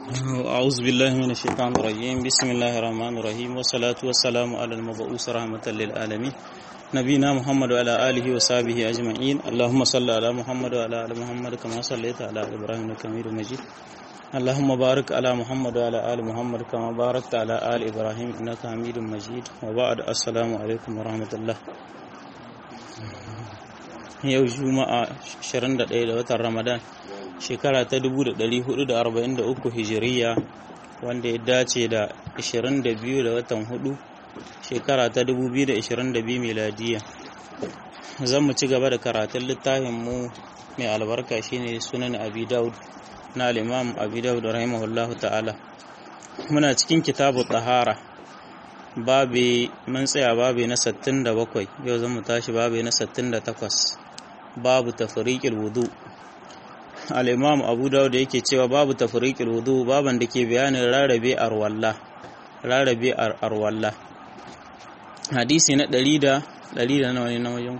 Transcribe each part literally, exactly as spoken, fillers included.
أعوذ بالله من الشيطان الرجيم بسم الله الرحمن الرحيم والصلاة والسلام على المبعوث رحمة للعالمين نبينا محمد وعلى آله وصحبه أجمعين اللهم صل على محمد وعلى آل محمد كما صليت على إبراهيم إنك حميد مجيد اللهم بارك على محمد وعلى آل محمد كما باركت على آل إبراهيم إنك حميد مجيد وبعد السلام عليكم ورحمة الله. Yau Juma'a ashirin da ɗaya da watan Ramadan shekara ta dubu da ɗari hudu da arba'in da uku Hijiriya wanda ya dace da ashirin da biyu da watan hudu shekara ta dubu biyu da ashirin da biyu miladiya. Zan mu ci gaba da karatun littafin mu mai albarka shine Sunan Abi Dawud na al-Imam Abi Dawud rahimahullahu ta'ala. Muna cikin kitabu Tahara. Babi mun tsaya babi na sittin da bakwai yau zan mu tashi babi na sittin da takwas. Babu tafriqil wudu. Al-Imam Abu Dawud yake cewa babu tafriqil wudu baban da ke bayanin rarrabe arwalla rarrabe arwalla. Hadisi na ɗari da ɗari da nawa ne na wajen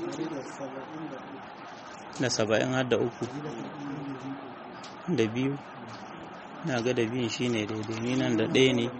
da saba'in har da uku da biyu na ga da biyun shine daidai ni nan da ɗaya ne.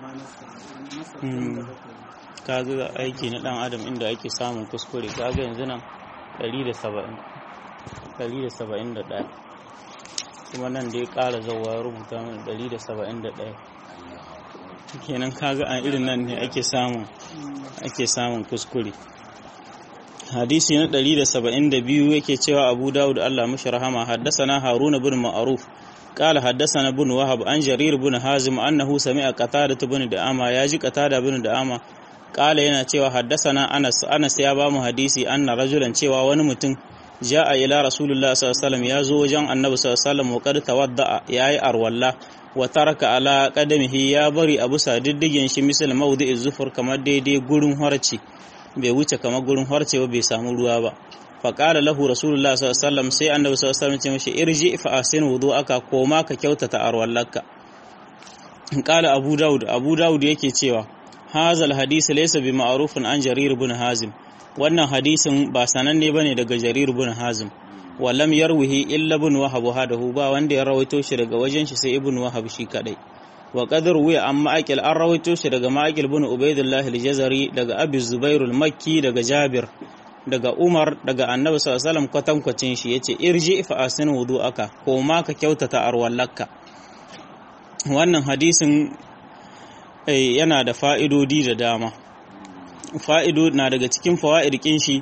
Kaga aiki na ɗan adam inda ake samun kuskure kaga yanzu nan ɗari da saba'in ɗari da saba'in da ɗaya kuma nan da ya ƙara zauwa rubuta mana ɗari da saba'in da ɗaya kenan kaga an irin nan ne ake samun ake samun kuskure. Hadisi na ɗari da saba'in da biyu yake cewa Abu Dawud Allah mashi rahama haddasana Haruna bin Ma'ruf قال حدثنا بن وهب عن جرير بن حازم أنه سمع قتادة بن دعامة يجي قتادة بن دعامة قال yana cewa haddasana Anas Anas ya ba mu hadisi anna rajulan cewa wani mutum jaa ila Rasulullah sallallahu alaihi wasallam ya zo wajen Annabi sallallahu alaihi wasallam wa qad tawadda yayi arwalla wa taraka ala qadamihi ya bari abu sa diddigen shi misal mawdi'iz zufur kamar daidai gurin harci bai wuce kamar gurin harce ba bai samu ruwa ba. Faƙala lahu Rasulullah sallallahu alaihi wasallam sai Annabi sallallahu alaihi wasallam ce mishi irji fa asin wudu'aka koma ka kyautata arwallaka. Qala Abu Dawud Abu Dawud yake cewa hazal hadisi laysa bi ma'rufin an Jarir ibn Hazim wannan hadisin ba sananne bane daga Jarir ibn Hazim wallam yarwihi illa ibn Wahab hadahu ba wanda ya rawaito shi daga wajen shi sai ibn Wahab shi kadai. Wa qadar wiya amma aqil an rawaito shi daga Ma'aqil ibn Ubaydullah al-Jazari daga Abi Zubair al-Makki daga Jabir daga Umar daga Annabi sallallahu alaihi wasallam kwatankwacin shi yace irji fa asin wudu'aka ko ma ka kyautata arwallaka. Wannan hadisin eh, yana da fa'idodi da dama. Fa'ido na daga cikin fawaid kin shi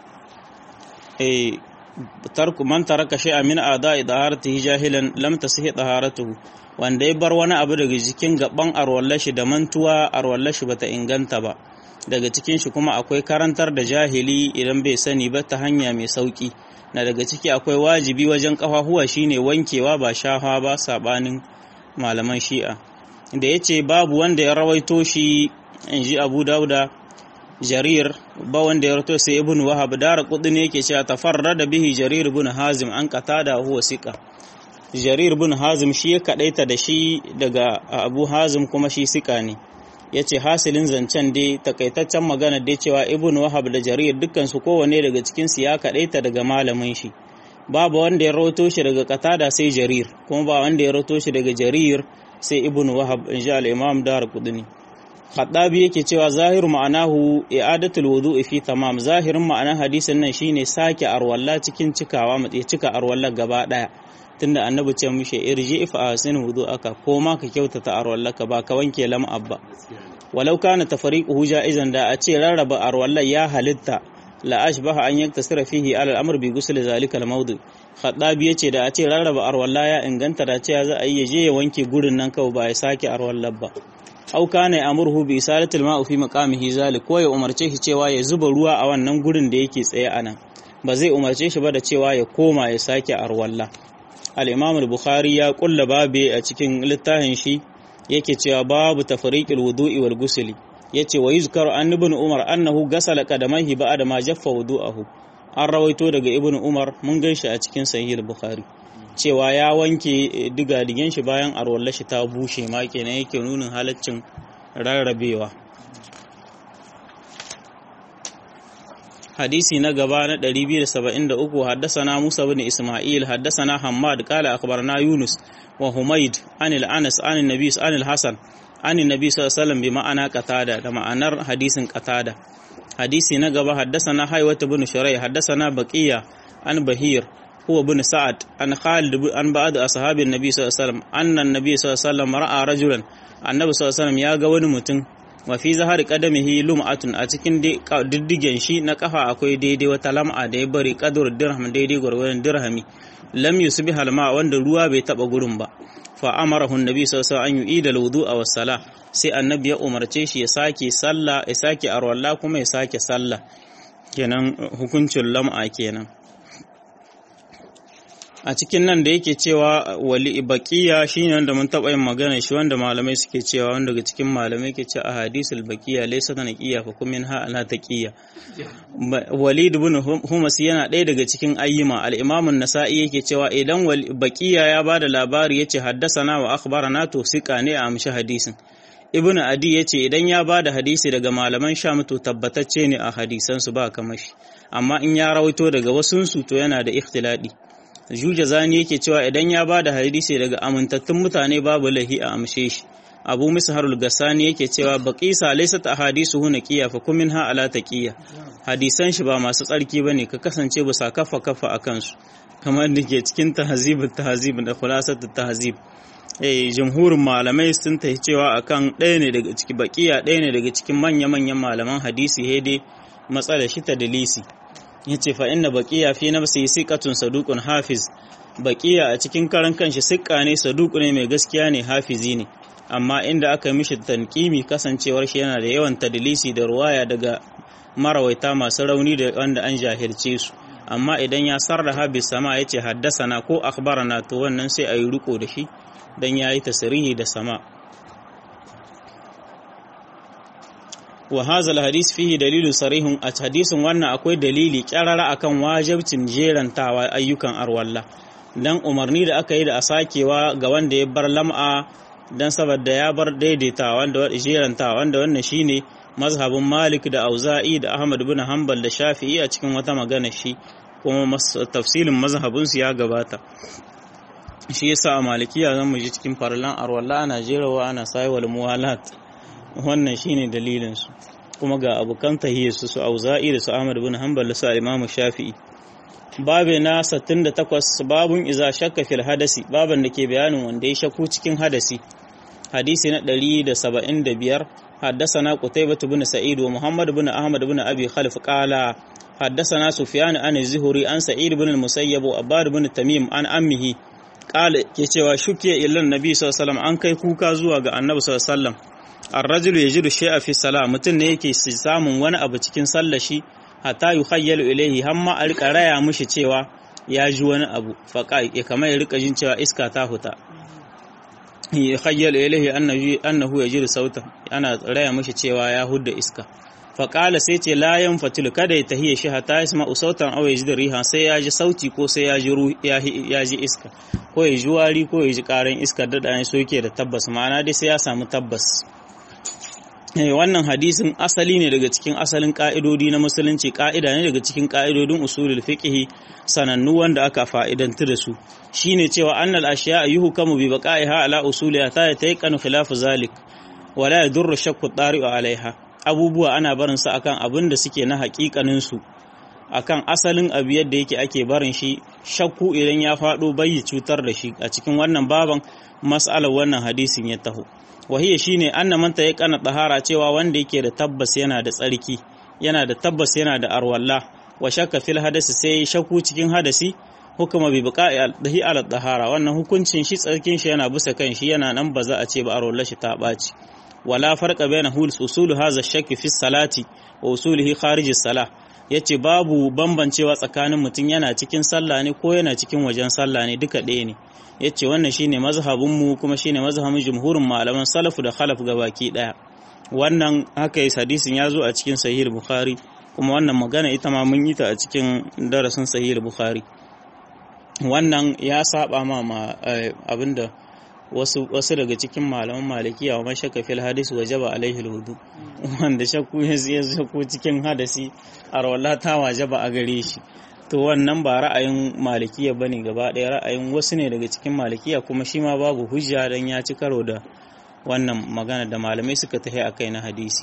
eh tarku man taraka shay'an min a'da'i taharatihi jahilan lam tasih taharatuhu wanda ya bar wani abu daga cikin gaban arwallashi da mantuwa arwallashi bata inganta ba. Daga cikin shi kuma akwai karantar da jahili idan bai sani ba ta hanya mai sauki na daga ciki akwai wajibi wajen kafahuwa shine wankewa ba shafa ba sabanin malaman Shi'a da yace babu wanda ya rawaito shi inji Abu Dauda Jarir ba wanda ya rawaito sai Ibn Wahab Daraqutni yake cewa tafarrada bihi Jarir ibn Hazim an qatada huwa siqa Jarir ibn Hazim shi ya kadaita da shi daga Abu Hazim kuma shi siqa ne. Ya ce hasilin zancen dai takaitaccen magana dai cewa Ibn Wahab da Jarir dukkansu kowane daga cikinsu ya kaɗaita daga malamin shi babu wanda ya rawato shi daga Qatada sai Jarir kuma ba wanda ya rawato shi daga Jarir sai Ibn Wahab insha al-Imam Darqutni. Khattabi yake cewa zahiru ma'anahu i'adatul wudu'i fi tamam zahirin ma'anar hadisin nan shine sake arwalla cikin cikawa mutai cika arwalla gaba daya tunda annabi ce mishi irji fa asin wudu'aka ko ma ka kyautata arwallaka ba ka wanke lam abba walau kana tafriquhu ja'izan da a ce rarraba arwalla ya halitta la ashbaha an yaktasira fihi ala al-amr bi ghusl zalika al-mawdu Khattabi yace da a ce rarraba arwalla ya inganta da ce za a yi je ya wanke gurin nan kawai ba ya sake arwallar ba au kana ya'muruhu bi isalatil ma'i fi maqamihi zalik ko ya umarce shi cewa ya zuba ruwa a wannan gurin da yake tsaye anan ba zai umarce shi ba da cewa ya koma ya sake arwalla. Al-Imam al-Bukhari ya kulla babe a cikin littafin shi yake cewa babu tafriqil wudu'i wal ghusli yace wa yuzkaru an ibn Umar annahu gasala qadamaihi ba'da ma jaffa wudu'ahu an rawaito daga Ibn Umar mun ganshi a cikin Sahih al-Bukhari cewa ya wanke digadigen shi bayan arwallar shi ta bushe ma kenan yake nunin halaccin rarrabewa. hadisi na gaba na ɗari biyu da saba'in da uku haddasana Musa bin Isma'il haddasana Hammad qala akhbarana Yunus wa Humayd an al-Anas an an-Nabi an al-Hasan an an-Nabi sallallahu alaihi wasallam bi ma'ana qatada da ma'anar hadisin qatada. hadisi na gaba haddathana Haywat ibn Shuray haddathana Baqiya an Bahir huwa ibn Sa'ad an Khalid an ba'd ashabi an-Nabi sallallahu alaihi wasallam anna an-Nabi sallallahu alaihi wasallam ra'a rajulan annabi sallallahu alaihi wasallam ya ga wani mutum wa fi zahari qadamihi lum'atun a cikin diddigen shi na kafa akwai daidai wata lam'a da ya bari qadur dirham daidai gurgurun dirhami lam yusbih halma wanda ruwa bai taba gurin ba fa amarahu annabi sallallahu alaihi wasallam an yu'ida al-wudu'a was-salah sai annabi ya umarce shi ya sake sallah ya sake arwalla kuma ya sake sallah kenan hukuncin lam'a kenan. A cikin nan da yake cewa wali baqiya shine wanda mun taba yin magana shi wanda malamai suke cewa wanda daga cikin malamai ke cewa ahadisul baqiya laysa tanqiya fa kum minha ala taqiya. Walid ibn Humas yana ɗaya daga cikin ayyima al-Imam an-Nasa'i yake cewa idan baqiya ya bada labari yace haddasana wa akhbarana to sika ne a amshi hadisin. Ibn Adi yace idan ya bada hadisi daga malaman Sham to tabbatacce ne a hadisan su ba kamar shi, amma in ya rawaito daga wasunsu to yana da ikhtiladi. Jujazani yake cewa idan ya bada hadisi daga amintattun mutane babu lahi a amshe shi. Abu Misharul Gassani yake cewa baqisa laysat ahadisuhu naqiya fa kum minha ala taqiya. Hadisan shi ba masu tsarki bane ka kasance ba sa kafa kafa akan su kamar da ke cikin tahzibut tahzib da khulasatut tahzib. Eh jumhurin malamai sun tafi cewa akan ɗaya ne daga cikin baqiya ɗaya ne daga cikin manya-manyan malaman hadisi hede matsalar shi ta dalisi. Yace fa inna baqiya fi nafsi siqatun saduqun hafiz. Baqiya a cikin karan kanshi siqa ne saduq ne mai gaskiya ne hafizi ne, amma inda aka mishi tanqimi kasancewar shi yana da yawan tadlisi da ruwaya daga marawaita masu rauni da wanda an jahilce su, amma idan ya sarraha bi sama yace haddasana ko akhbarana to wannan sai ayi riko da shi dan yayi tasrihi da sama. wa hadha alhadith fihi dalilun sarihun, a hadisin wannan akwai dalili kyarara akan wajibcin jerantawa ayyukan arwalla dan umarni da aka yi da a sakewa ga wanda ya bar lam'a dan saboda ya bar daidaitawa wanda jerantawa wanda wannan shine mazhabin Malik da Auza'i da Ahmad ibn Hanbal da Shafi'i a cikin wata magana shi, kuma tafsilin mazhabin su ya gabata. Shi yasa a Malikiya zan mu ji cikin farlan arwalla ana jerawa ana saywal muwalat, wannan shine dalilin su, kuma ga abukan tahiyar su su Auza'i da su Ahmad ibn Hanbal da su Imam Shafi'i. Babe na sittin da takwas babun iza shakka fil hadasi, baban da ke bayanin wanda ya shakku cikin hadasi. Hadisi na ɗari da saba'in da biyar حدثنا قتيبة بن سعيد ومحمد بن أحمد بن أبي خلف قال حدثنا سفيان عن الزهري عن سعيد بن المسيب وأباد بن تميم عن أمه قال كيتوا شكي إلى النبي صلى الله عليه وسلم عن كي كوكا زوا ga annabi sallallahu alaihi wasallam الرجل يجد الشيء في الصلاة, mutun ne yake samun wani abu cikin sallar shi hatta yukhayyalu ilayhi, hamma a rika raya mushi cewa ya ji wani abu, faqa ya kamar ya rika jin cewa iska ta huta, yukhayyalu ilayhi annahu annahu yajidu sautan, ana raya mushi cewa ya hudda iska. Faqala sai ce la yanfatilu, kada ya tahiye shi hatta yasma'u sautan aw yajidu riha, sai ya ji sauti ko sai ya ji ya ji iska, ko ya ji wari ko ya ji karan iska da dan so yake da tabbas, ma'ana dai sai ya samu tabbas. Wannan hadisin asali ne daga cikin asalin ka'idodi na musulunci, ka'ida ne daga cikin ka'idodin usulul fiqh sanannu wanda aka fa'idantu da su, shine cewa annal ashiya yuhkamu bi baqa'iha ala usuliha ta yatayqanu khilafu zalik wala yadurru shakku tari'u alaiha. Abubuwa ana barin su akan abin da suke na haƙiƙanin su, akan asalin abu yadda yake ake barin shi, shakku idan ya faɗo bai cutar da shi. A cikin wannan baban mas'alar wannan hadisin ya taho, wahiya shine anna man tayaqqana tahara, cewa wanda yake da tabbas yana da tsarki, yana da tabbas yana da arwalla, wa shakka fil hadasi, sai shakku cikin hadasi, hukuma bi baqa'i dahi ala tahara, wannan hukuncin shi tsarkin shi yana bisa kan shi, yana nan ba za a ce ba arwalla shi ta baci. Wala farqa baina usulu hadha shakki fi salati wa usulihi kharij as-salah, yace babu bambancewa tsakanin mutum yana cikin sallah ne ko yana cikin wajen sallah ne, duka ɗaya ne. Yace wannan shine mazhabin mu, kuma shine mazhabin jumhurin malaman salafu da khalaf gabaki daya. Wannan haka yi hadisin ya zo a cikin sahih bukhari, kuma wannan magana ita ma mun yi ta a cikin darasin sahih bukhari. Wannan ya saba ma abinda wasu wasu daga cikin malaman malikiya wa mashaka fil hadis wajaba alaihi alwudu, wanda shakku ya shakku cikin hadasi arwala ta wajaba a gare shi. to wannan ba ra'ayin malikiya bane gaba ɗaya, ra'ayin wasu ne daga cikin malikiya, kuma shi ma babu hujja dan ya ci karo da wannan magana da malamai suka tahi akai na hadisi.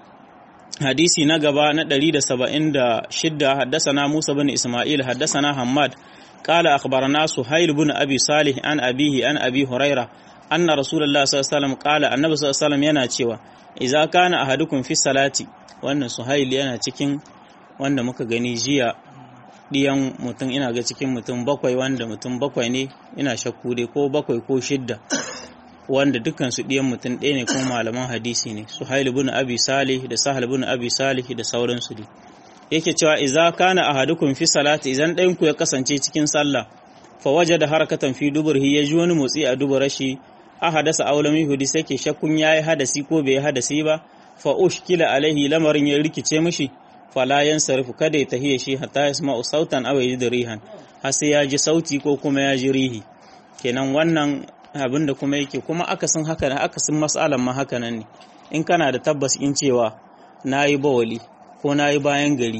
hadisi na gaba na ɗari da saba'in da shida haddasana Musa bin Isma'il haddasana Hammad qala akhbarana Suhail bin Abi Salih an abihi an Abi Huraira anna Rasulullah sallallahu alaihi wasallam qala annabi sallallahu alaihi wasallam yana cewa idza kana ahadukum fi salati, wannan Suhail yana cikin wanda muka gani jiya diyan mutum, ina ga cikin mutum bakwai wanda mutum bakwai ne, ina shakku dai ko bakwai ko shidda wanda dukkan su diyan mutum ɗaya ne kuma malaman hadisi ne, Suhail ibn Abi Salih da Sahal ibn Abi Salih da sauransu dai. Yake cewa idza kana ahadukum fi salati, idan ɗayan ku ya kasance cikin sallah fa wajada harakatan fi duburhi, ya ji wani motsi a dubura shi, ahadasa aw lam yuhdis, yake shakkun yayi hadasi ko bai hadasi ba, fa ushkila alaihi, lamarin ya rikice mishi, fala yansarifu, kada ya tahiye shi hatta yasma'u sautan aw yajid rihan, har sai ya ji sauti ko kuma ya ji rihi. Kenan wannan abin da kuma yake kuma akasin haka ne, akasin mas'alan ma haka nan ne, in kana da tabbas in cewa nayi bawali ko nayi bayan gari,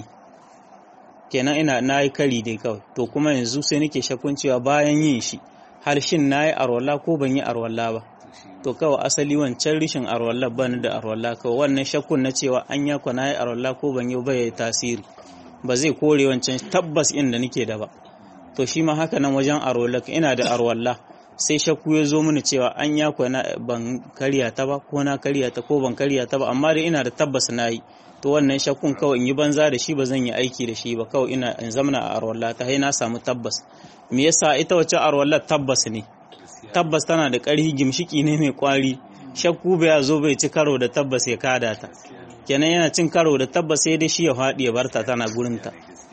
kenan ina nayi kari dai kawai, to kuma yanzu sai nake shakkun cewa bayan yin shi har shin nayi arwalla ko ban yi arwalla ba, to kawai asali wancan rishin arwalla ban da arwalla, kawai wannan shakkun na cewa an ya kwana yi arwalla ko ban yi ba ya tasiri, ba zai kore wancan tabbas inda nake da ba. To shi ma haka nan wajen arwalla, ina da arwalla sai shakku ya zo mini cewa an ya kwana ban karya ta ba ko na karya ta ko ban karya ta ba, amma dai ina da tabbas na yi, to wannan shakkun kawai in yi banza da shi, ba zan yi aiki da shi ba, kawai ina in zamana a arwalla ta, hai na samu tabbas. Me yasa? Ita wacce arwalla tabbas ne, tabbas tana da ƙarfi, gimshiki ne mai kwari, shakku bai zo bai ci karo da tabbas ya kada ta, kenan yana cin karo da tabbas sai dai shi ya faɗi ya barta tana gurinta.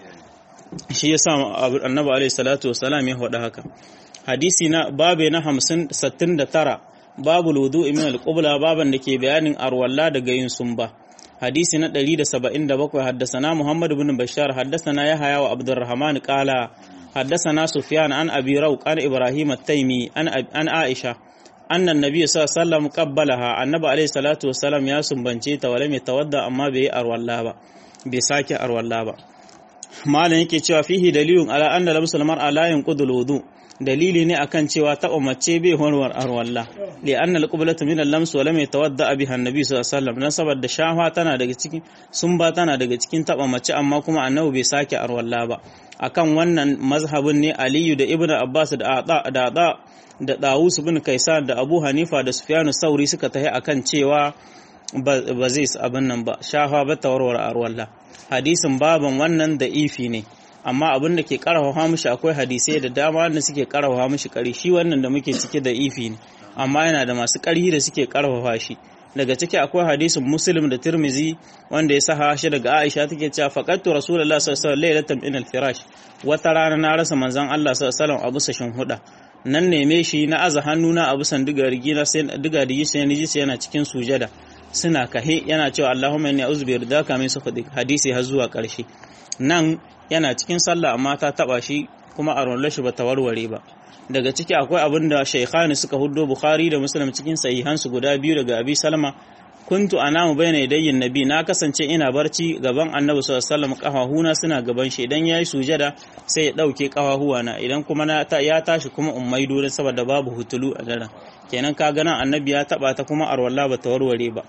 Shi yasa annabi alaihi salatu wassalam ya faɗa haka. Hadisi na babe na hamsin sittin da tara, babu wudu'i min al-qibla, baban da ke bayanin arwalla daga yin sumba. Hadisi na ɗari da saba'in da bakwai haddasana Muhammad ibn Bashar haddasana Yahya wa Abdurrahman qala haddasana Sufyan an Abi Rawq an Ibrahim at-Taymi an an Aisha anna an-nabiy sallallahu alaihi wasallam qabbalaha, annabi alaihi salatu wassalam ya sumbance ta, wala mai tawadda amma bai arwalla ba, bai sake arwalla ba. Malam yake cewa fihi dalilun ala anna lamsul mar'a la yanqudul wudu, dalili ne akan cewa taɓa mace bai warwar arwalla, li anna al-qiblatu min al-lams wa lam yatawadda biha an-nabi sallallahu alaihi wasallam, dan saboda shafa tana daga cikin sumba tana daga cikin taɓa mace, amma kuma annabi bai sake arwalla ba. Akan wannan mazhabin ne Aliyu da Ibn Abbas da Ada da Ada da Dawus ibn Kaisan da Abu Hanifa da Sufyan Sauri suka tahi akan cewa ba zai abin nan ba, shafa ba ta warware arwalla. Hadisin baban wannan da ifi ne, amma abin da ke karawa mishi akwai hadisai da dama wanda suke karawa mishi kari, shi wannan da muke cike da ifi ne, amma yana da masu karhi da suke karawa shi. Daga ciki akwai hadisin Muslim da Tirmizi wanda ya saha shi daga Aisha, take cewa faqattu Rasulullah sallallahu alaihi wasallam laylatan min al-firash, wata rana na rasa manzon Allah sallallahu alaihi wasallam a bisa shinhuda, nan neme shi na aza hannuna a bisan diga rigina, sai diga digi sai ni ji sai yana cikin sujada suna kahe, yana cewa Allahumma inni a'udhu bi ridaka min sakhatik, hadisi har zuwa karshe. Nan yana cikin sallah amma ta taba shi kuma a rollar shi ba ta warware ba. Daga ciki akwai abin da shaykhani suka huddo Bukhari da Muslim cikin sahihansu guda biyu daga Abi Salma, kuntu anamu bayna yadayyin nabi, na kasance ina barci gaban Annabi sallallahu alaihi wasallam, kafahuna suna gaban shi, idan yayi sujada sai ya dauke kafahuwa na, idan kuma na ta, ya tashi kuma ummaido dan saboda babu hutulu a daren. Kenan ka ga nan Annabi ya taba ta kuma arwalla ba ta warware ba.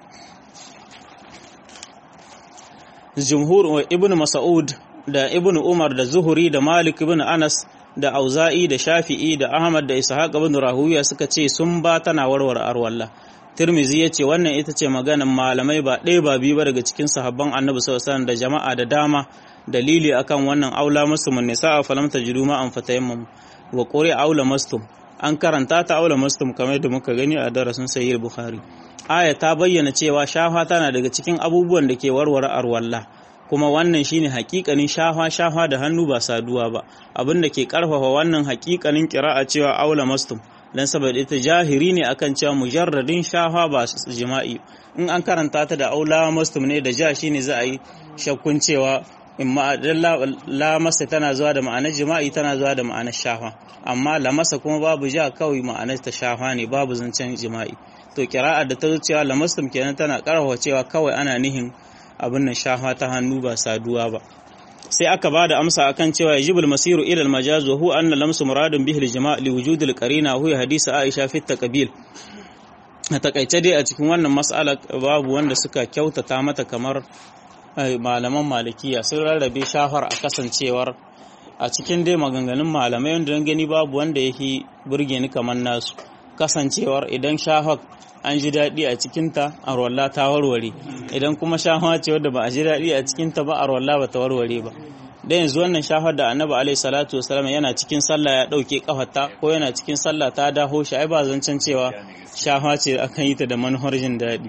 Jumhur Ibn Mas'ud da Ibn Umar da Zuhuri da Malik ibn Anas da Auza'i da Shafi'i da Ahmad da Ishaq ibn Rahuya suka ce sun ba tana warware arwalla. Tirmizi ya ce wannan ita ce maganan malamai ba ɗaya ba biyu ba daga cikin sahabban Annabi sallallahu alaihi wasallam da jama'a da dama. Dalili akan wannan aula muslimun nisa'a falam tajidu ma an fatayammum wa quri aula muslim, an karanta ta aula muslim kamar da muka gani a darasin sahih Bukhari. Aya ta bayyana cewa shafa tana daga cikin abubuwan da ke warware arwalla, kuma wannan shine hakikanin shafa shafa da hannu ba saduwa ba, abin da ke karfafa wannan hakikanin qira'a cewa aula muslim, dan saboda ita jahiri ne akan cewa mujarradin shafa ba jima'i. In an karanta ta da aula muslim ne da ja shine za a yi shakkun cewa imma la masa tana zuwa da ma'anar jima'i, tana zuwa da ma'anar shafa, amma la masa kuma babu ja, kawai ma'anar ta shafa ne, babu zancen jima'i. To qira'a da ta cewa la muslim kenan tana karfafa cewa kawai ana nihin abin nan shafa ta hannu ba saduwa ba. sai aka bada amsa akan cewa yajibul masiru ila al-majaz wa huwa anna lamsu muradun bihi al-jima' li wujud al-qarina huwa hadisi Aisha fi at-taqbil. A takaice dai a cikin wannan mas'ala babu wanda suka kyautata mata kamar malaman malikiya, sun rarrabe shafar a kasancewar a cikin dai maganganun malamai wanda don gani babu wanda yake burge ni kamar nasu, kasancewar idan shafar an ji daɗi a cikinta a rolla ta warware, idan kuma shafa ce wadda ba a ji daɗi a cikinta ba a rolla ba ta warware ba. Da yanzu wannan shafar da annabi alaihi salatu wasalam yana cikin sallah ya ɗauke kafarta ko yana cikin sallah ta daho shi, ai ba zancen cewa shafa ce akan yi ta da manhar jin daɗi.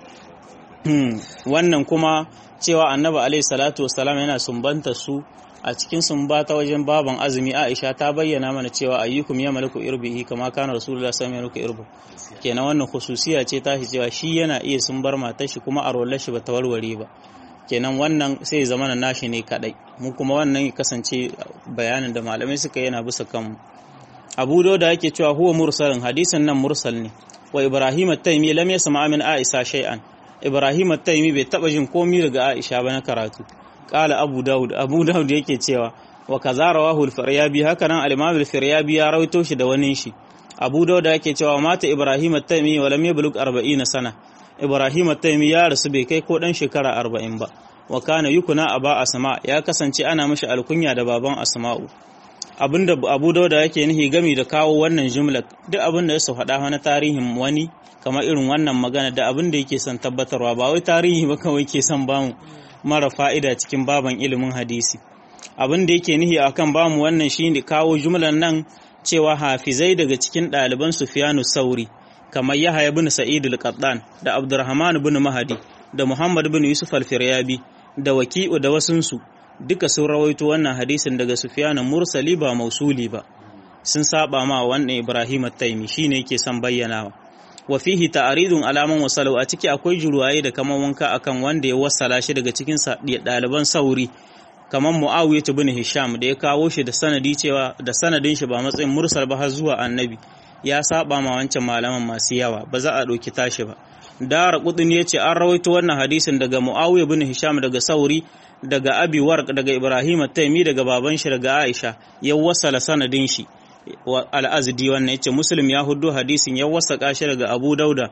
Wannan kuma cewa annabi alaihi salatu wasalam yana sumbanta su a cikin sumbata wajen baban azumi, Aisha ta bayyana mana cewa ayyukum ya malaku irbihi kama kana rasulullah sallallahu alaihi wasallam irbu. Kenan wannan khususiya ce ta shi cewa shi yana iya sumbar matar shi kuma a rollar shi bata warware ba. Kenan wannan sai zama na nashi ne kadai, mu kuma wannan ya kasance bayanin da malamai suka yana bisa kanmu. Abu Dawud yake cewa huwa mursalin, hadisin nan mursal ne. Wa Ibrahim at-Taymi lam yasma min Aisha shay'an. Ibrahim at-Taymi bai taba jin komai daga Aisha ba na karatu. Qala Abu Dawud, Abu Dawud yake cewa wa kaza rawahu al-Firyabi, haka nan al-Imam al-Firyabi ya rawaito shi da wani shi. Abu Dawud yake cewa mata Ibrahim at-Taymi wa lam yablugh arba'ina sana. Ibrahim at-Taymi ya rasu bai kai ko dan shekara arba'in ba. Wa kana yukuna aba Asma, ya kasance ana mishi alkunya da baban Asma'u. Abinda Abu Dawud yake nihi gami da kawo wannan jumla, duk abinda ya faɗa na tarihin wani kamar irin wannan magana da abinda yake son tabbatarwa, ba wai tarihi ba kawai ke son bamu mara fa'ida cikin baban ilimin hadisi. Abinda yake nihi akan bamu wannan shine kawo jumlan nan cewa hafizai daga cikin ɗaliban Sufyanu Sauri kamar Yahya ibn Sa'id al-Qattan da Abdurrahman ibn Mahdi da Muhammad ibn Yusuf al-Firyabi da Waki'u da wasunsu duka sun rawaito wannan hadisin daga Sufyan mursali ba mausuli ba, sun saba ma wannan Ibrahim at-Taymi shine yake son bayyanawa. Wa fihi ta'ridun alaman wasalu, a ciki akwai juruwaye da kaman wanka akan wanda ya wasala shi daga cikin ɗaliban Sauri kaman Muawiyah ibn Hisham da ya kawo shi da sanadi cewa da sanadin shi ba matsayin mursal ba har zuwa annabi, ya saba ma wancan malaman masu yawa, ba za a ɗauki tashi ba. Dara Qutni yace an rawaito wannan hadisin daga Muawiyah ibn Hisham daga Sauri daga Abi Warq daga Ibrahim at-Taymi daga baban shi daga Aisha, ya wasala sanadin shi. Al-Azdi wannan yace Muslim ya huddo hadisin ya wasaka shi daga Abu Dauda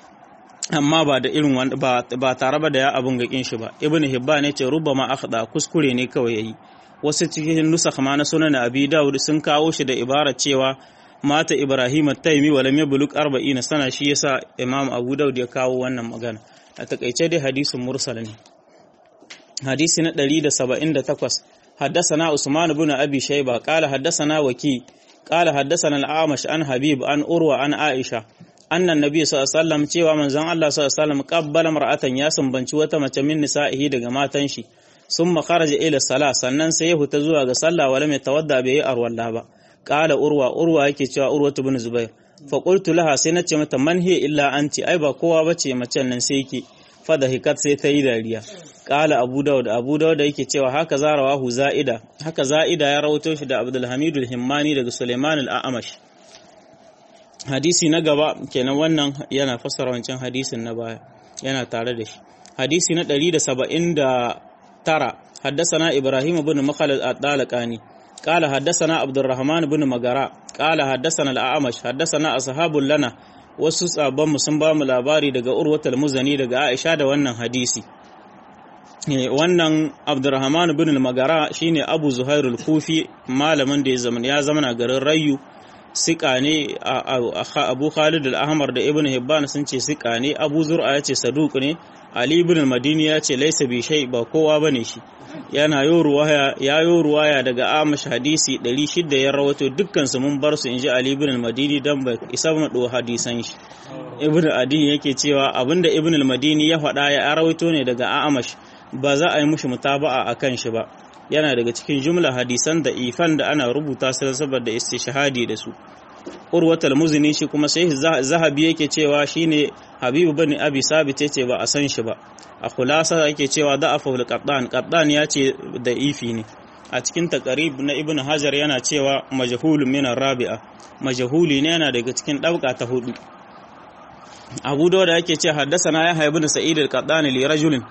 amma ba da irin ba ba tare ba da ya abun gakin shi ba. Ibn Hibban yace rubbama akhda, kuskure ne kawai yayi. Wasu cikin nusakh ma na sunan Abi Dawud sun kawo shi da ibara cewa mata Ibrahim at-Taymi wa lam yablugh arba'ina sana, shi yasa Imam Abu Dawud ya kawo wannan magana. A takeice dai hadisin mursal ne. Hadisi na ɗari da saba'in da takwas, حدثنا عثمان بن أبي شيبة قال حدثنا وكي قال حدثنا الأعمش عن حبيب عن أروى عن عائشة أن النبي صلى الله عليه وسلم cewa manzon Allah sallallahu alaihi wasallam qabbala mar'atan, ya sambanci wata mace min nisa'ihi daga matan shi, summa kharaja ila salah, sannan sai ya huta zuwa ga sallah, wala mai tawadda bai arwalla ba. Qala Urwa, Urwa yake cewa Urwatu ibn Zubair, fa qultu laha, sai nace mata man hiya illa anti, ai ba kowa bace macen nan sai yake. Fada hikat, sai ta yi dariya. Qala Abu Dawud, Abu Dawud yake cewa haka za rawahu Za'ida, haka Za'ida ya rawaito shi da Abdul Hamid al-Himmani daga Sulaiman al-A'mash. Hadisi na gaba kenan, wannan yana fassara wancan hadisin na baya, yana tare da shi. Hadisi na ɗari da saba'in da tara, haddathana Ibrahim ibn Makhlad ad-Dalqani qala haddathana Abdurrahman ibn Magara qala haddathana al-A'mash haddathana ashabul lana, wasu sabban mu sun ba mu labari daga Urwatul Muzani daga Aisha da wannan hadisi. Wannan Abdurrahman ibn al-Magara shine Abu Zuhair al-Kufi, malamin da ya zama ya zama a garin Rayu, sika ne. Abu Khalid al-Ahmar da Ibn Hibban sun ce sika ne. Abu Zur'a ya ce saduq ne. Ali ibn al-Madini ya ce laysa bi shay, ba kowa bane shi. Yana yo ruwaya ya yo ruwaya daga Amash hadisi ɗari shida ya rawato, dukkan su mun bar su inji Ali ibn al-Madini dan ba isa mu do hadisan shi. Ibn Adi yake cewa abinda Ibn al-Madini ya faɗa ya rawaito ne daga Amash, ba za a yi mushi mutaba'a akan shi ba. Yana daga cikin jumla hadisan da ifan da ana rubuta su saboda istishhadi da su. Urwatul Muzni shi kuma sai Zahabi yake cewa shine Habib ibn Abi Sabit, yace ba a san shi ba. A khulasa yake cewa da'afu al-Qattan, Qattan yace da ifi ne. A cikin taqrib na Ibn Hajar yana cewa majhulun min ar-rabi'a, majhuli ne, yana daga cikin dabqa ta hudu. Abu Dawud yake ce haddathana Yahya ibn Sa'id al-Qattan li rajulin,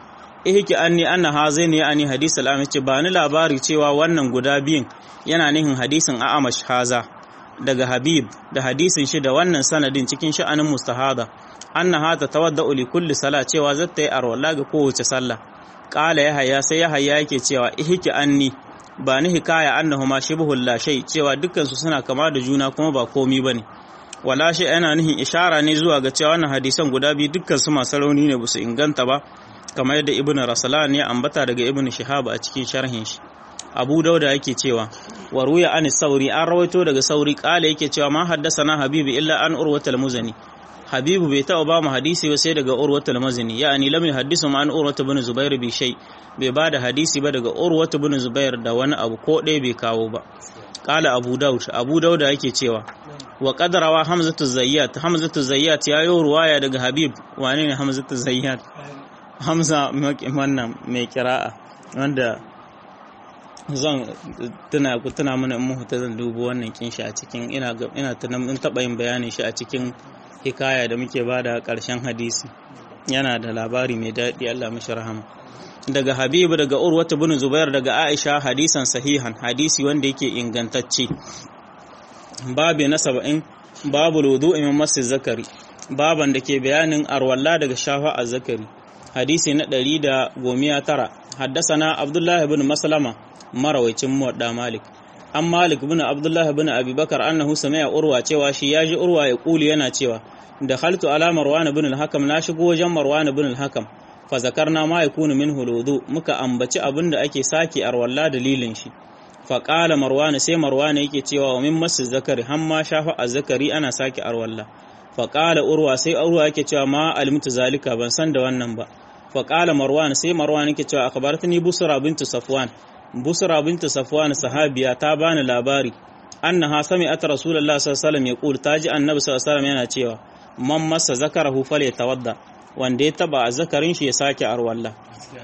ihki anni anna hazaini yani hadith al-amash ce ba ni labari cewa wannan guda biyun yana nihin hadisin a'amash haza daga habib da hadisin shi da wannan sanadin cikin sha'anin mustahada annaha tatawadda'u li kulli sala cewa zata yi arwala ga kowace sallah qala yahya sai yahya yake cewa ihki anni ba ni hikaya annahuma shibhul la shay cewa dukkan su suna kama da juna kuma ba komi bane wala shi yana nihin ishara ne zuwa ga cewa wannan hadisan guda biyu dukkan su masu rauni ne basu inganta ba kamar yadda ibnu raslan ya ambata daga ibnu shihab a cikin sharhin shi abu dauda yake cewa wa ruya an sauri an rawaito daga sauri kala yake cewa ma haddasana habibu illa an urwatul muzani habibu bai taɓa ba mu hadisi ba sai daga urwatul muzani yani lam yuhaddisu ma an urwatul ibn zubair bi shay bai ba da hadisi ba daga urwatul ibn zubair da wani abu ko ɗaya bai kawo ba kala abu daud abu dauda yake cewa wa qadrawa hamzatu zayyat hamzatu zayyat ya yi ruwaya daga habib wane ne hamzatu zayyat hamza wannan mai kira'a wanda zan tuna ku tuna mana in mu ta zan dubo wannan kin shi a cikin ina ina tunan in taba yin bayanin shi a cikin hikaya da muke bada karshen hadisi yana da labari mai daɗi Allah mishi rahama daga Habibu daga Urwa ibn Zubair daga Aisha hadisan sahihan hadisi wanda yake ingantacce babu na saba'in babu wudu'i min masjid zakari baban da ke bayanin arwalla daga shafa az-zakari hadisi na ɗari da goma tara haddasana Abdullah ibn Maslama marawaicin muwadda Malik an Malik ibn Abdullah ibn Abi Bakar annahu sami'a Urwa cewa shi yaji Urwa ya kuli yana cewa da khaltu ala Marwan ibn al-Hakam na shigo wajen Marwan ibn al-Hakam fa zakarna ma yakunu minhu wudu muka ambaci abinda ake saki arwalla dalilin shi fa qala Marwan sai Marwan yake cewa wa min masjid zakari hamma shafa az-zakari ana saki arwalla fa qala Urwa sai Urwa yake cewa ma alimtu zalika ban san da wannan ba fa qala Marwan sai Marwan yake cewa akhbartani Busra bint Safwan Busra binta Safwan sahabiya ta bani labari annaha sami'at Rasulullah sallallahu alaihi wasallam yaqul taji annabi sallallahu alaihi wasallam yana cewa man massa zakarahu falyatawadda wanda ya taba zakarin shi ya sake arwalla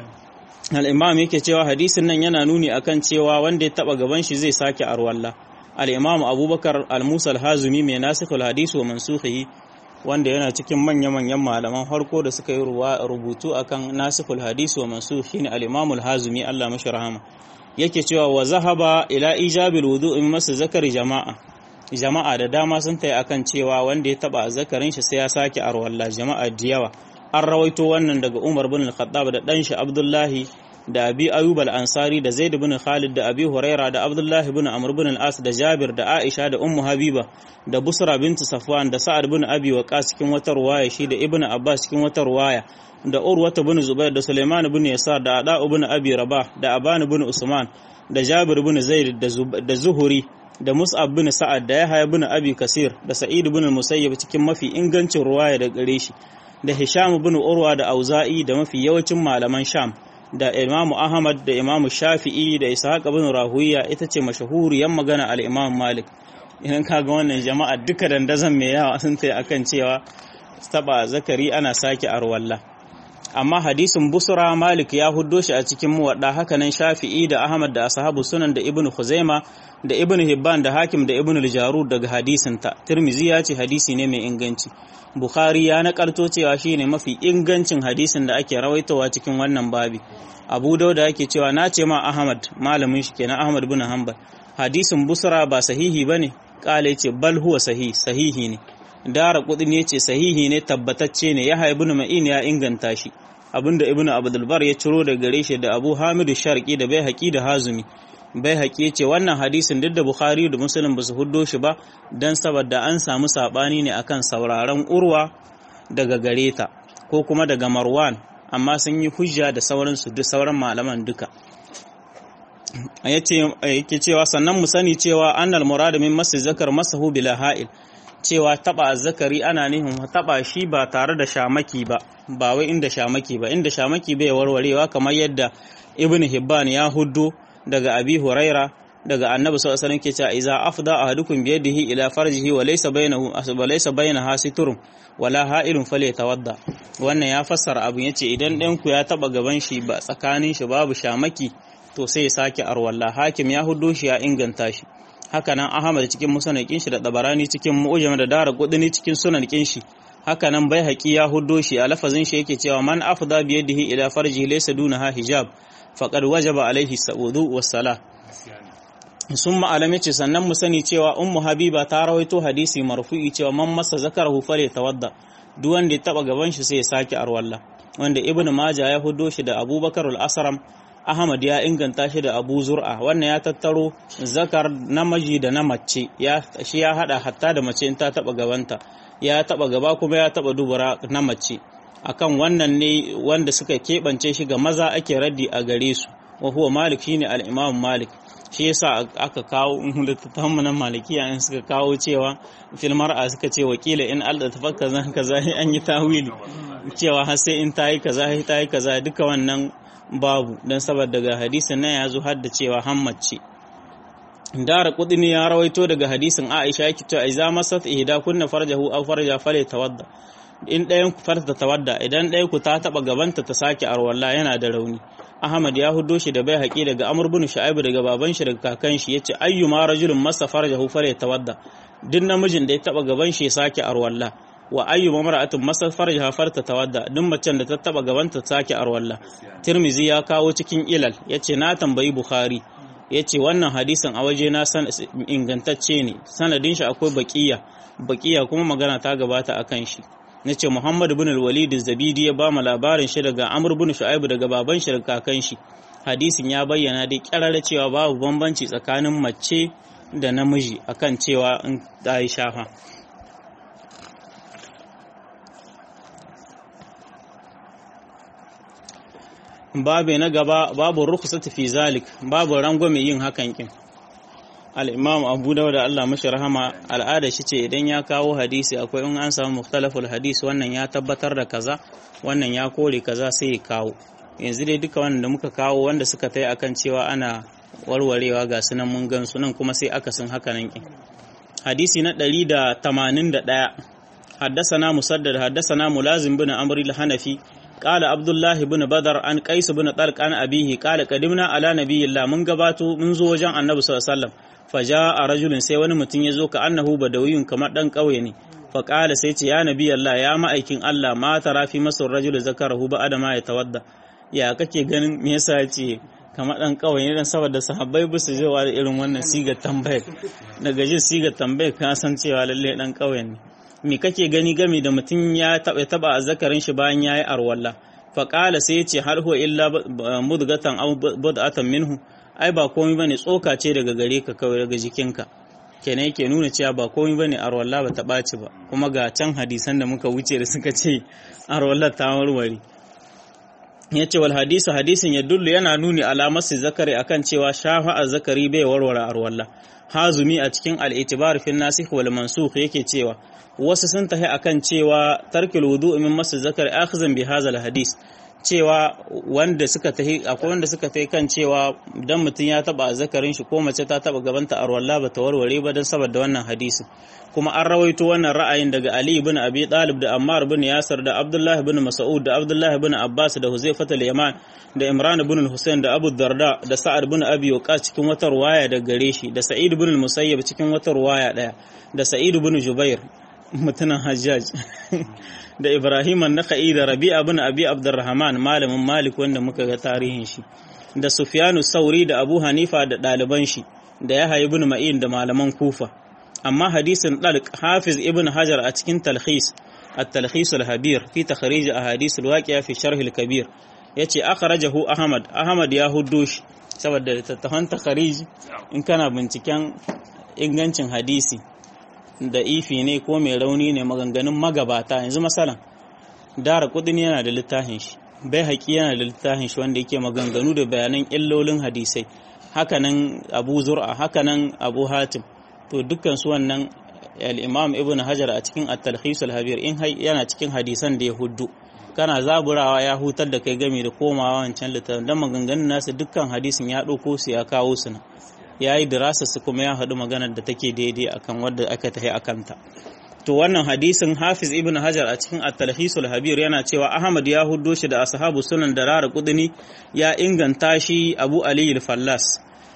al-imam yake cewa hadisin nan yana nuni akan cewa wanda ya taba gaban shi zai sake arwalla al-imam Abubakar al-Musa al-Hazimi mai nasikhul hadisi wa mansukhihi wanda yana cikin manya-manyan malaman harko da suka yi rubutu akan nasikhul hadisi wa mansukh shine al-imam al-Hazimi Allah mashi rahama yake cewa wa zahaba ila ijabil wudu'i masa zakari jama'a jama'a da dama sun tayi akan cewa wanda ya taba zakarin shi sai ya sake arwalla jama'a da yawa an rawaito wannan daga Umar bin al-Khattab da dan shi Abdullahi da Abi Ayyub al-Ansari da Zaid bin Khalid da Abi Huraira da Abdullah bin Amr bin al-As da Jabir da Aisha da Ummu Habiba da Busra binti Safwan da Sa'ad bin Abi Waqqas cikin wata ruwaya shi da Ibn Abbas cikin wata ruwaya da Urwa bin Zubair da Sulaiman bin Yasar da Ada ibn Abi Rabah da Aban bin Usman da Jabir bin Zaid da Zuhuri da Mus'ab bin Sa'ad da Yahya bin Abi Kasir da Sa'id bin Musayyib cikin mafi ingancin ruwaya da gare shi da Hisham bin Urwa da Auza'i da mafi yawancin malaman Sham da Imam Ahmad da Imam Shafi'i da Ishaq bin Rahuya ita ce mashahuriyar magana al-Imam Malik idan kaga wannan jama'a duka dandazan mai yawa sun tayi akan cewa taba zakari ana sake arwalla amma hadisin Busra Malik ya huddo shi a cikin muwadda hakanan Shafi'i da Ahmad da ashabu sunan da Ibn Khuzaima da Ibn Hibban da Hakim da Ibn al-Jarud daga hadisin ta Tirmidhi ya ce hadisi ne mai inganci Bukhari ya nakalto cewa shine mafi ingancin hadisin da ake rawaitowa cikin wannan babi Abu Dawud yake cewa na ce ma Ahmad malamin shi kenan Ahmad ibn Hanbal hadisin Busra ba sahihi bane kale yace bal huwa sahih sahihi ne Dara Qutni yace sahihi ne tabbatacce ne Yahya ibn Ma'in ya inganta shi abinda Ibn Abdul Bar ya ciro daga gare shi da Abu Hamid Sharqi da Baihaqi da Hazimi Baihaqi yace wannan hadisin duk da Bukhari da Muslim ba su huddo shi ba dan saboda an samu sabani ne akan sauraron Urwa daga gareta ko kuma daga Marwan amma sun yi hujja da sauran su duk sauran malaman duka yace yake cewa sannan mu sani cewa annal murad min masjid zakar masahu bila ha'il cewa taba zakari ana nihin taba shi ba tare da shamaki ba ba wai inda shamaki ba inda shamaki bai warwarewa kamar yadda Ibn Hibban ya huddo daga Abi Huraira daga Annabi sallallahu alaihi wasallam ke cewa iza afda ahadukum bi yadihi ila farjihi wa laysa bainahu wa laysa bainaha siturun wala ha'ilun falyatawadda wannan ya fassara abin yace idan ɗan ku ya taba gaban shi ba tsakanin shi babu shamaki to sai ya sake arwalla Hakim ya huddo shi ya inganta shi haka nan Ahmad cikin musnadin shi da Tabarani cikin Mu'jam da Daraqutni cikin sunan shi haka nan bai haƙi ya huddo shi a lafazin shi yake cewa man afda bi yadihi ila farji laysa dunaha hijab faqad wajaba alaihi sa'udu was-salah. sun ma'alame ce sannan mu sani cewa ummu habiba ta rawaito hadisi marfu'i cewa man masa zakarahu fale tawadda, duk wanda ya taba gaban shi sai ya sake arwalla, wanda ibnu majah ya huddo shi da abubakar al-asram, ahmad ya inganta shi da abu zur'a. wannan ya tattaro zakar namiji da na mace, ya shi ya hada hatta da mace in ta taba gabanta, ya taba gaba kuma ya taba dubura na mace. akan wannan ne wanda suka keɓance shi ga maza ake raddi a gare su, wa huwa malik shine al-imam malik. shi yasa aka kawo littattafan na malikiya in suka kawo cewa fil mar'a suka ce wakila in alda tafakka zan kaza an yi tawili cewa har sai in tayi kaza tayi kaza, duka wannan babu, dan saboda daga hadisin nan ya zo har da cewa hammace. Dara Qudni ya rawaito daga hadisin Aisha yake cewa idza masat ihda kunna farjahu aw farja fale tawadda, in ɗayan ku farta tawadda, idan ɗayan ku ta taba gabanta ta sake arwalla yana da rauni. Ahmad ya huddo shi da bai haƙi daga Amr bin Shu'aib daga baban shi daga kakan shi yace ayyuma rajulun masa farjahu fale tawadda, duk namijin da ya taba gaban shi ya sake arwalla. Wa ayyuma mar'atun masa farjaha farta tawadda, duk macen da ta taba gabanta ta sake arwalla. Tirmizi ya kawo cikin ilal yace na tambayi Bukhari, yace wannan hadisin a waje na san ingantacce ne, sanadin shi akwai baqiya baqiya kuma magana ta gabata akan shi. nace Muhammad ibn al-Walid az-Zabidi ya ba mu labarin shi daga Amr ibn Shu'aib daga baban shi daga kakan shi. Hadisin ya bayyana dai kirare cewa babu bambanci tsakanin mace da namiji akan cewa in ta yi shafa. Babu na gaba babu rukhsati fi zalik, babu rangwame yin hakan kin. Al-Imam Abu Dawud da Allah mashi rahama al'ada shi ce idan ya kawo hadisi akwai in an samu mukhtalaful hadis, wannan ya tabbatar da kaza wannan ya kore kaza sai ya kawo. Yanzu dai duka wanda muka kawo wanda suka tai akan cewa ana warwarewa ga sunan mun gan sunan kuma sai aka sun haka nan kin. Hadisi na ɗari da tamanin da ɗaya حدثنا مسدد حدثنا ملازم بن عمرو الحنفي قال عبد الله بن بدر عن قيس بن طلق عن أبيه قال قدمنا على نبي الله من غباتو من زو وجن النبي صلى الله عليه وسلم فجاء رجل sai wani mutum yazo ka annahu badawiyun kamar dan kauye ne fa qala sai ce ya nabi Allah ya ma'aikin Allah ma tara fi masar rajul zakarahu ba adama ya tawadda, ya kake ganin me yasa yace kamar dan kauye ne dan saboda sahabbai ba su jewa da irin wannan sigar tambayar, daga jin sigar tambayar ka san cewa lalle dan kauye ne. Me kake gani game da mutum ya taba taba azzakarin shi bayan yayi arwalla? Fa qala sai yace har huwa illa mudghatan aw bud'atan minhu, ai ba komai bane tsoka ce daga gare ka kawai daga jikinka. Kenan yake nuna cewa ba komai bane arwalla ba ta baci ba, kuma ga can hadisan da muka wuce da suka ce arwalla ta warware. Yace wal hadisu hadisin ya dullu yana nuni alamar zakari akan cewa shafa azzakari bai warware arwalla. Hazumi a cikin al-itibar fi nasikh wal mansukh yake cewa wasu sun tahi akan cewa tarkil wudu min masu zakar akhzan bi hadha hadis, cewa wanda suka tahi akwai wanda suka tahi kan cewa dan mutun ya taba zakarin shi ko mace ta taba gabanta arwalla ba ta warware ba dan saboda wannan hadisi. Kuma an rawaito wannan ra'ayin daga Ali ibn Abi Talib da Ammar ibn Yasir da Abdullah ibn Mas'ud da Abdullah ibn Abbas da Huzaifah al-Yaman da Imran ibn al-Husayn da Abu Darda da Sa'ad ibn Abi Waqqas cikin wata riwaya da gare shi, da Sa'id ibn al-Musayyib cikin wata riwaya daya, da Sa'id ibn Jubair mutunan Hajjaj da Ibrahim an-Nakhai da Rabi'a ibn Abi Abdurrahman malamin Malik wanda muka ga tarihin shi, da Sufyanu Sauri da Abu Hanifa da ɗaliban shi, da Yahya ibn Ma'in da malaman Kufa. Amma hadisin Dalq Hafiz ibn Hajar a cikin Talkhis at-Talkhis al-Habir fi takhrij ahadith al-waqi'a fi sharh al-Kabir yace akhrajahu Ahmad Ahmad ya huddo shi saboda tattafan takhrij in kana binciken ingancin hadisi da ifi ne ko mai rauni ne maganganun magabata. Yanzu masalan Dara Qudni yana da littafin shi, Baihaqi yana da littafin shi wanda yake maganganu da bayanan illolin hadisai, hakanan Abu Zur'a, hakanan Abu Hatim. To dukkan su wannan al-Imam Ibn Hajar a cikin At-Talkhis al-Habir in yana cikin hadisan da ya huddu, kana zaburawa ya hutar da kai game da komawa wancan littafin dan maganganun nasu dukkan hadisin ya dauko su ya kawo su na yayi dirasa su kuma ya hadu maganar da take daidai akan wanda aka tafi akanta. To wannan hadisin Hafiz Ibn Hajar a cikin At-Talkhis al-Habir yana cewa Ahmad ya huddo shi da ashabu sunan da Dara Qudni ya inganta shi, Abu Ali al-Fallas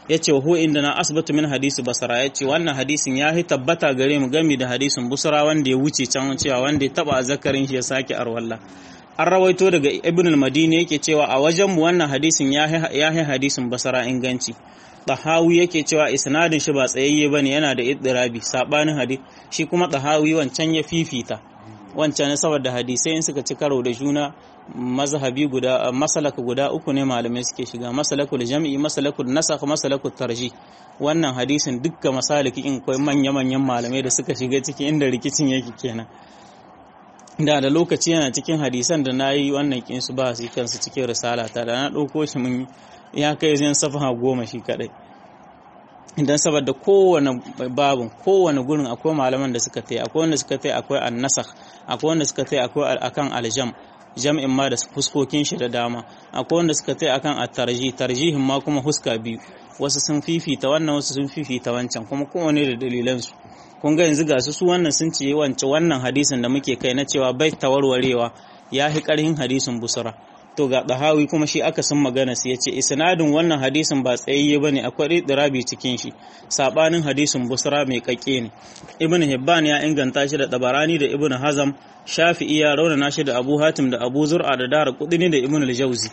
yace hu inda na asbatu min hadisi basra yace wannan hadisin ya hi tabbata gare mu gami da hadisin busra wanda ya wuce can cewa wanda ya taba zakarin shi ya sake arwalla. An rawaito daga ibn al-madini yake cewa a wajen mu wannan hadisin ya hi hadisin basra inganci. Tahawi yake cewa isnadin shi ba tsayayye bane, yana da iddirabi sabanin hadisi. Shi kuma Tahawi wancan ya fifita wancan saboda hadisai in suka ci karo da juna mazhabi guda masalaka guda uku ne malamai suke shiga, masalakul jam'i, masalakul nasakh, masalakul tarjih. Wannan hadisin dukkan masaliki in kai manya-manyan malamai da suka shiga ciki inda rikicin yake kenan. Da da lokaci yana cikin hadisan da nayi wannan kin su ba su kansu cikin risala ta da na dauko shi mun ya kai zan safaha goma shi kadai. Idan saboda kowane babun kowane gurin akwai malaman da suka tai, akwai wanda suka tai akwai an-nasakh, akwai wanda suka tai akwai akan al-jam' jam'in ma da fuskokin shi da dama, akwai wanda suka tai akan at-tarjih, tarjihin ma kuma huska biyu, wasu sun fifita wannan wasu sun fifita wancan, kuma kowane da dalilan su. Kun ga yanzu ga su su wannan sun ce wance wannan hadisin da muke kai na cewa bai tawarwarewa ya hi karhin hadisin busra. To ga Dahawi kuma shi aka sun magana sai yace isnadin wannan hadisin ba tsayayye bane, akwai dirabi cikin shi sabanin hadisin busra mai kakke ne. Ibn Hibban ya inganta shi da Tabarani da Ibn Hazm, Shafi'i ya raunana shi da Abu Hatim da Abu Zur'a da Daraqutni da Ibn al-Jawzi.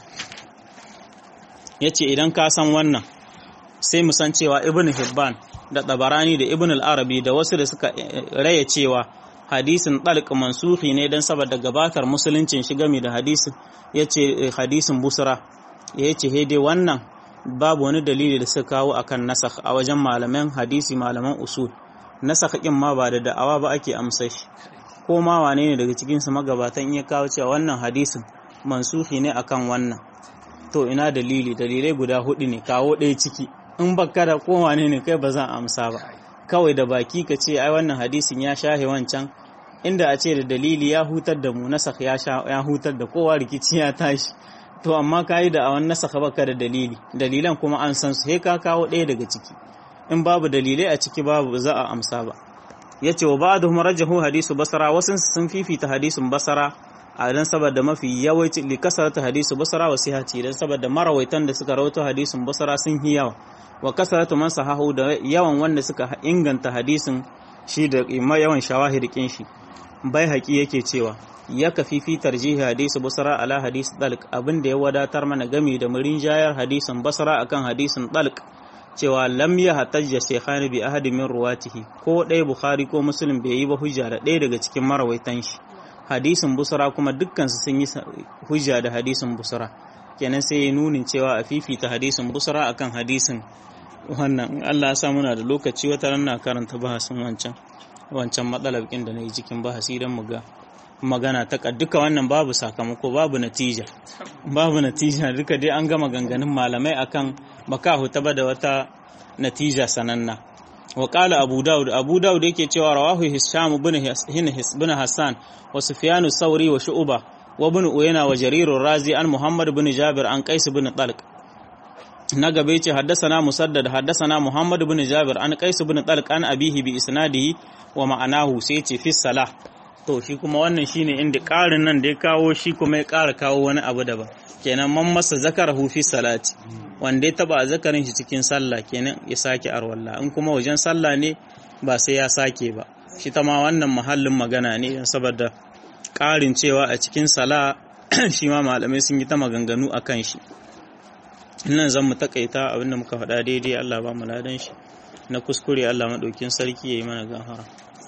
Yace idan ka san wannan sai mu san cewa Ibn Hibban da Tabarani da Ibn al-Arabi da wasu da suka raya cewa hadisin talq mansuhi ne dan saboda gabatar musuluncin shi game da hadisin, yace hadisin busra yace he dai wannan babu wani dalili da suka kawo akan nasakh a wajen malaman hadisi, malaman usul. Nasakh kin ma ba da da'awa ba ake amsa shi, ko ma wane ne daga cikin su magabatan ya kawo cewa wannan hadisin mansuhi ne akan wannan, to ina dalili? Dalilai guda hudu ne, kawo ɗaya ciki. In baka da ko wane ne kai ba zan amsa ba, kawai da baki ka ce ai wannan hadisin ya shahe wancan, inda a ce da dalili ya hutar da mu, nasakh ya ya hutar da kowa, rikici ya tashi. To amma kai da awan nasakh baka da dalili, dalilan kuma an san su, sai ka kawo ɗaya daga ciki. In babu dalilai a ciki babu za a amsa ba. Yace wa ba'dhum rajahu hadisu basra, wasun sun fifita hadisin basra a dan saboda mafi yawanci li kasarata hadisu basra wa sihati, dan saboda marawaitan da suka rawaito hadisin basra sun yi yawa, wa kasaratu man sahahu da yawan wanda suka inganta hadisin shi da yawan shawahidin shi. Bai haƙi yake cewa ya kafi fi tarjihi hadisi basra ala hadisi talq, abinda ya wadatar mana gami da murin jayar hadisin basra akan hadisin talq, cewa lam ya hatajja shaykhani bi ahadi min ruwatihi, ko ɗaya Bukhari ko Muslim bai yi ba hujja da ɗaya daga cikin marawaitan shi. Hadisin busra kuma dukkan su sun yi hujja da hadisin busra, kenan sai ya nunin cewa a fifita hadisin busra akan hadisin wannan. Allah ya sa muna da lokaci wata ran na karanta bahasin wancan wancan matsalar kin da nayi cikin bahasi dan mu ga magana ta duka wannan babu sakamako, babu natija, babu natija duka dai an gama ganganin malamai akan baka huta ba da wata natija sananna. Wa qala Abu Dawud, Abu Dawud yake cewa rawahu Hisham ibn His ibn Hassan wa Sufyan as-Sawri wa Shu'ba wa ibn Uyayna wa Jarir ar-Razi an Muhammad ibn Jabir an Qais ibn Talq. Na gaba yace haddathana Musaddad haddathana Muhammad ibn Jabir an Qais ibn Talq an abihi bi isnadihi wa ma'anahu, sai yace fi salah. To shi kuma wannan shine inda ƙarin nan da ya kawo shi kuma ya ƙara kawo wani abu daban, kenan man masa zakarahu fi salati, wanda ya taba zakarin shi cikin sallah kenan ya sake arwalla, in kuma wajen sallah ne ba sai ya sake ba. Shi ta ma wannan mahallin magana ne saboda ƙarin cewa a cikin sala shi ma malamai sun yi ta maganganu akan shi. Nan zan mu takaita abinda muka faɗa daidai, Allah ba mu ladan shi, na kuskure Allah madaukin sarki yayi mana gafara.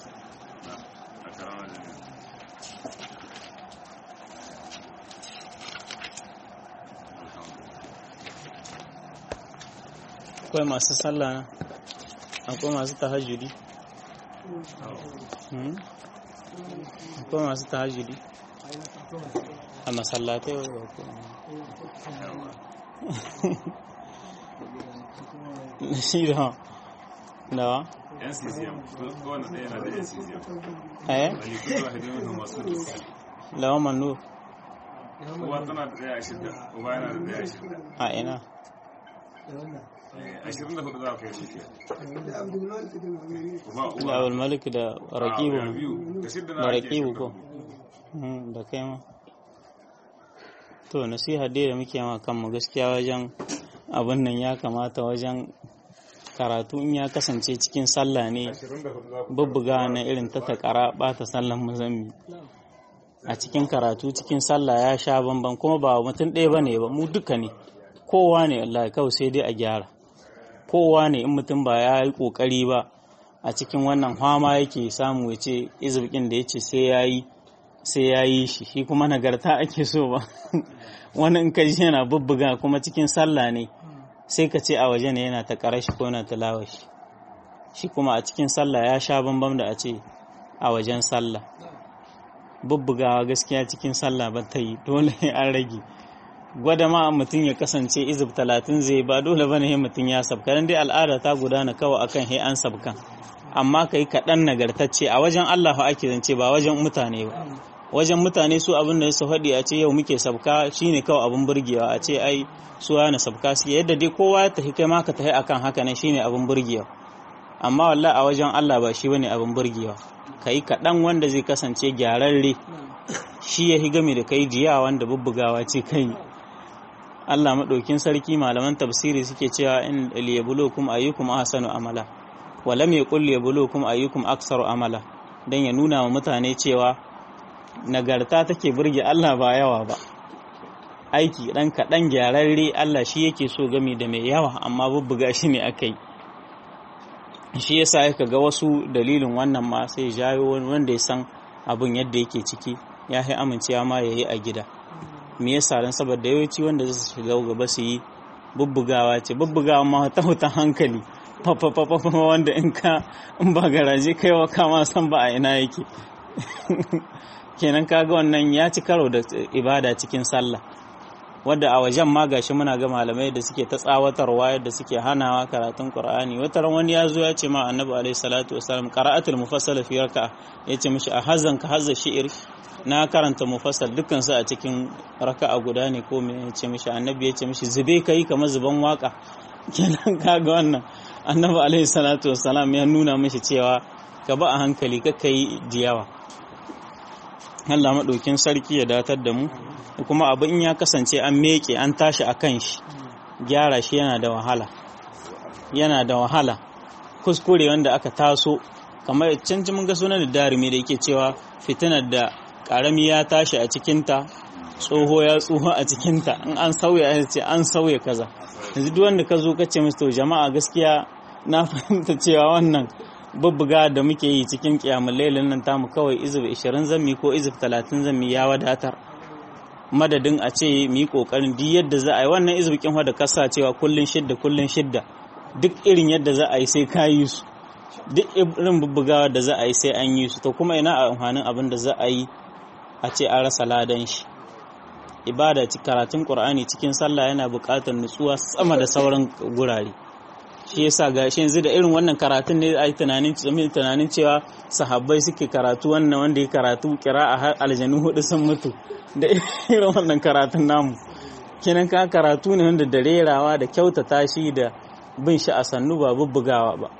Akwai masu sallah na, akwai masu tahajjudi, akwai masu tahajjudi a masallatai na shi da dawa yan cesium kowane ɗaya na da yan cesium eh alikudu a hidimin masu lawan manu uwa tana da ɗaya shida, uba yana da ɗaya shida. a ina ashirin da hudu za ka yi shi da abul malik da rakibu da rakibu ko da kai ma. To nasiha dai da muke ma kanmu gaskiya wajen abin nan ya kamata wajen karatu in ya kasance cikin sallah ne bubbuga na irin ta takara bata sallan muzammi a cikin karatu cikin sallah ya sha bamban kuma ba mutum ɗaya bane ba mu duka ne kowa ne wallahi kawai sai dai a gyara kowa ne in mutum ba ya yi kokari ba a cikin wannan fama yake samu ya ce izbikin da ya ce sai ya yi sai ya yi shi shi kuma nagarta ake so ba wani in ka ji yana bubbuga kuma cikin sallah ne sai ka ce a waje ne yana ta karashi ko yana tilawa shi shi kuma a cikin sallah ya sha bambam da a ce a wajen sallah bubbugawa gaskiya cikin sallah ba ta yi dole an rage gwada ma mutum ya kasance izib talatin zai ba dole bane he mutum ya sabka dan dai al'ada ta gudana kawai akan he an sabkan amma kai kaɗan nagartacce a wajen Allah ake zance ba wajen mutane ba wajen mutane su abin da su faɗi a ce yau muke sabka shine kawai abin burgewa a ce ai su yana sabka su yadda dai kowa ya tafi kai ma ka tafi akan haka ne shine abin burgewa amma wallahi a wajen Allah ba shi bane abin burgewa kai kaɗan wanda zai kasance gyararre shi ya higami da kai jiya wanda bubbugawa ce kai Allah madaukin sarki malaman tafsiri suke cewa in liyabulukum ayyukum ahsanu amala wa lam yaqul liyabulukum ayyukum aktsaru amala dan ya nuna wa mutane cewa nagarta take burge Allah ba yawa ba aiki dan kaɗan gyararre Allah shi yake so gami da mai yawa amma bubbuga shi ne akai shi yasa yaka ga wasu dalilin wannan ma sai jayo wanda ya san abun yadda yake ciki ya yi amincewa ma yayi a gida me yasa dan saboda yawanci wanda zai shiga gaba su yi bubbugawa ce bubbugawa ma ta huta hankali fa wanda in ka in ba garaje kaiwa kama san ba a ina yake kenan kaga wannan ya ci karo da ibada cikin sallah wadda a wajen ma gashi muna ga malamai da suke ta tsawatarwa yadda suke hanawa karatun Qur'ani wata ran wani ya zo ya ce ma Annabi alaihi salatu wasallam qira'atul mufassal fi raka'a yace mishi a hazan ka hazza shi'ir na karanta mufassal dukkan su a cikin raka'a guda ne ko me yace mishi Annabi yace mishi zube kai kamar zuban waka kenan kaga wannan Annabi alaihi salatu wasallam ya nuna mishi cewa ka ba a hankali kakka yi diyawa Allah maɗaukin sarki ya datar da mu kuma abu in ya kasance an meke an tashi a kan shi gyara shi yana da wahala yana da wahala kuskure wanda aka taso kamar canji mun ga sunan da darimi da yake cewa fitinar da karami ya tashi a cikinta tsoho ya tsoho a cikinta in an sauya ya ce an sauya kaza yanzu duk wanda ka zo ka ce musu to jama'a gaskiya na fahimta cewa wannan bubbuga da muke yi cikin kiyamul lailin nan tamu kawai izib ishirin zammi ko izib talatin zammi ya wadatar madadin a ce mu yi kokarin duk yadda za a yi wannan izib kin da kasa cewa kullun shidda kullun shidda duk irin yadda za a yi sai ka yi su duk irin bubbugawa da za a yi sai an yi su to kuma ina a amfanin abin da za a yi a ce an rasa ladan shi ibada ci karatun Qur'ani cikin sallah yana buƙatar nutsuwa sama da sauran gurare shi yasa gashi yanzu da irin wannan karatun ne ai tunanin tunanin cewa sahabbai suke karatu wannan wanda ya karatu qira'a har aljanu hudu sun mutu da irin wannan karatun namu kenan ka karatu ne wanda da rerawa da kyautata shi da bin shi a sannu ba bubbugawa ba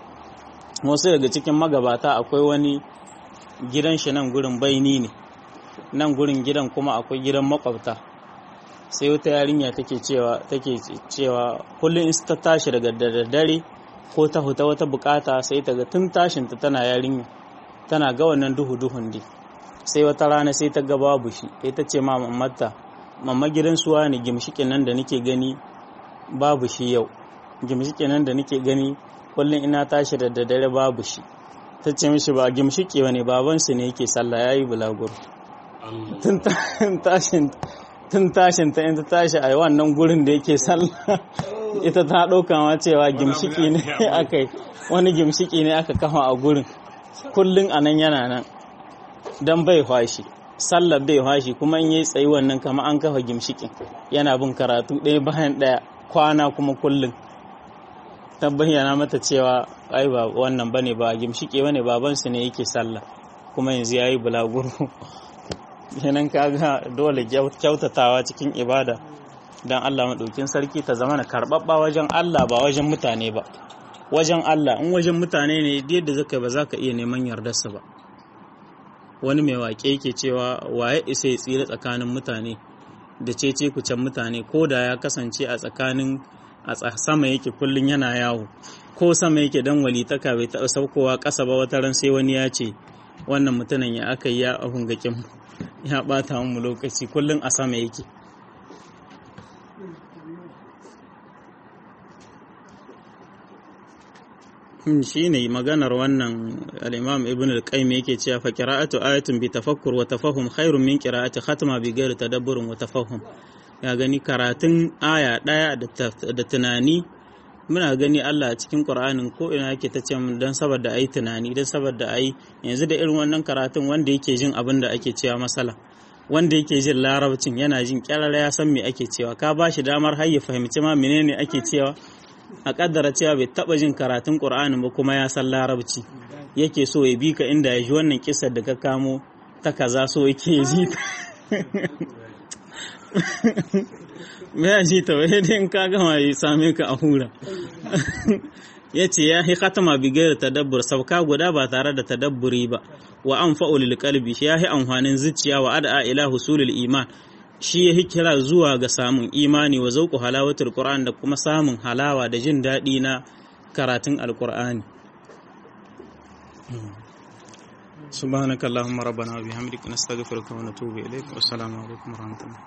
wasu daga cikin magabata akwai wani gidan shi nan gurin baini ne nan gurin gidan kuma akwai gidan makwabta sai wata yarinya take cewa take cewa kullum in ta tashi daga daddare ko ta huta wata bukata sai ta ga tun tashin ta tana yarinya tana ga wannan duhu duhun dai sai wata rana sai ta ga babu shi sai ta ce ma mammata mamma gidan suwa ne gimshikin nan da nake gani babu shi yau gimshikin nan da nake gani kullum ina tashi da daddare babu shi ta ce mishi ba gimshike bane baban su ne yake sallah yayi bulaguro tun tashin tun tashin ta in ta tashi a wannan gurin da yake sallah ita ta ɗauka ma cewa gimshiki ne aka yi wani gimshiki ne aka kafa a gurin kullum a nan yana nan don bai hwashi sallar bai hwashi kuma in yi tsayi wannan kama an kafa gimshikin yana bin karatu ɗaya bayan ɗaya kwana kuma kullum ta bayyana mata cewa ai ba wannan bane ba gimshiki bane babansu ne yake sallah kuma yanzu yayi bulaguro kenan kaga dole kyautatawa cikin ibada dan Allah madaukin sarki ta zama na karbabba wajen Allah ba wajen mutane ba wajen Allah in wajen mutane ne yadda zaka ba zaka iya neman yardarsa ba wani mai wake yake cewa waye isa ya tsira tsakanin mutane da cece kucen mutane ko da ya kasance a tsakanin a sama yake kullun yana yawo ko sama yake dan walitaka bai taɓa saukowa ƙasa ba wata ran sai wani ya ce wannan mutumin ya aka yi ya ahungakin ya ɓata mu lokaci kullun a sama yake. shi ne maganar wannan al-imam ibn al-qayyim yake cewa fa qira'atu ayatin bi tafakkur wa tafahum khairun min qira'ati khatma bi ghairi tadabburin wa tafahum. Ya gani karatun aya daya da tunani muna gani Allah a cikin Qur'anin ko ina yake ta ce dan saboda ayi tunani dan saboda ayi yanzu da irin wannan karatun wanda yake jin abin da ake cewa masala wanda yake jin larabcin yana jin kyarara ya san me ake cewa ka bashi damar har ya fahimci ma menene ake cewa a kaddara cewa bai taba jin karatun Qur'anin ba kuma ya san larabci yake so ya bi ka inda ya ji wannan kissar da ka kamo ta kaza so yake ji ta me ya ji ta wai dai in ka gama ya same ka a hura yace ya hi khatama bi gairi tadabbur sauka guda ba tare da tadabburi ba wa anfa'u lil qalbi ya hi amfanin zuciya wa ad'a ila husulil iman shi ya kira zuwa ga samun imani wa zauku halawatul Qur'an da kuma samun halawa da jin daɗi na karatun alƙur'ani. Subhanakallahumma rabbana wa bihamdika nastaghfiruka wa natubu ilayk. Assalamu alaikum wa rahmatullahi